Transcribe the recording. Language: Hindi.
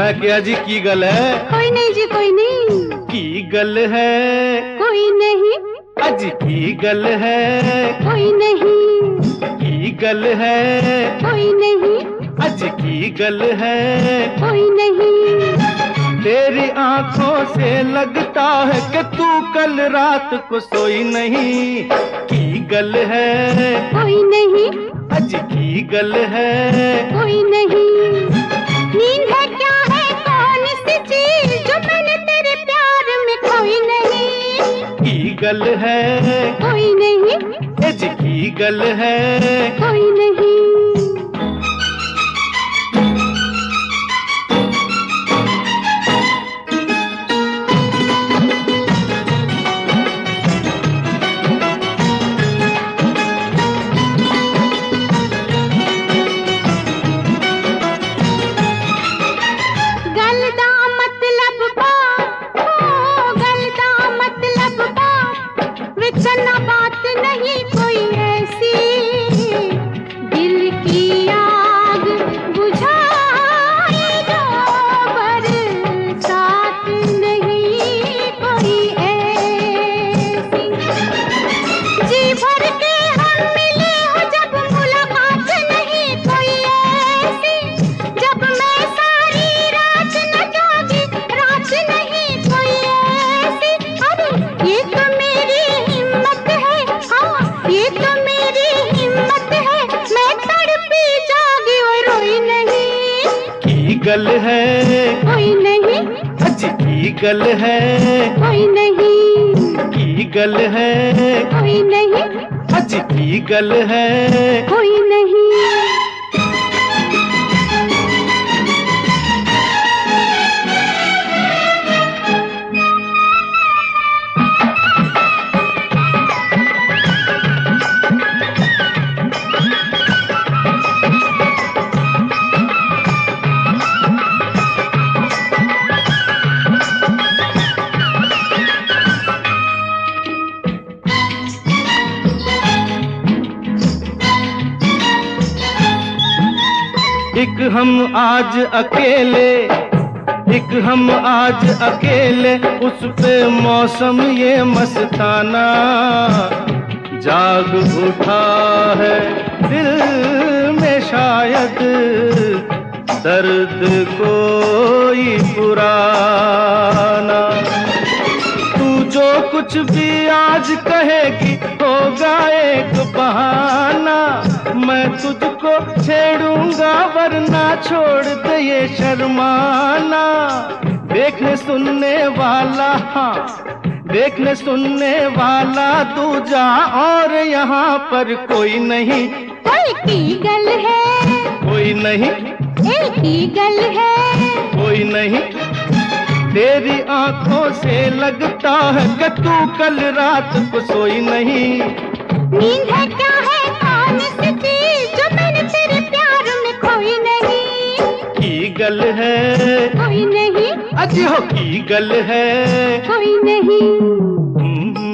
मैं क्या जी की गल है? कोई नहीं जी कोई नहीं। की गल है? कोई नहीं। अज की गल है? कोई नहीं। की गल है? कोई नहीं। अज की गल है? कोई नहीं। तेरी आंखों से लगता है कि तू कल रात को सोई नहीं। की गल है? कोई नहीं। अज की गल है? कोई नहीं। नींद है क्या है कौन सी चीज जो मैंने तेरे प्यार में खोई नहीं। की गल है? कोई नहीं। अज की गल है? कोई नहीं। गलदा मतलब बात हो, गलदा मतलब बात, विचना बात नहीं कोई ऐसी। दिल की आग बुझाए जो बरसात नहीं कोई ऐसी। जी भर के हम मिले हो जब मुलाकात नहीं कोई ऐसी। जब मैं सारी रात न जागी रात नहीं कोई ऐसी। अरे ये तो मेरी हिम्मत है, हाँ ये तो मेरी हिम्मत है, मैं तड़पी जागी और रोई नहीं। की गल है? कोई नहीं। अज की गल है? कोई नहीं। की गल है? कोई नहीं। अज की गल है? कोई नहीं। एक हम आज अकेले, एक हम आज अकेले, उस पे मौसम ये मस्ताना जाग उठा है दिल में शायद दर्द कोई पुराना। तू जो कुछ भी आज कहेगी होगा एक बहाना। मैं तुझको छेड़ूंगा वरना छोड़ दे ये शर्माना। देखने सुनने वाला, हाँ देखने सुनने वाला दूजा और यहाँ पर कोई नहीं। कोई की गल है? कोई नहीं। एक ही गल है? कोई नहीं। तेरी आंखों से लगता है कि तू कल रात को सोई नहीं। नींद है क्या है कौन सी चीज जो मैंने तेरे प्यार में खोई नहीं। की गल है? कोई नहीं। अजी हो की गल है? कोई नहीं।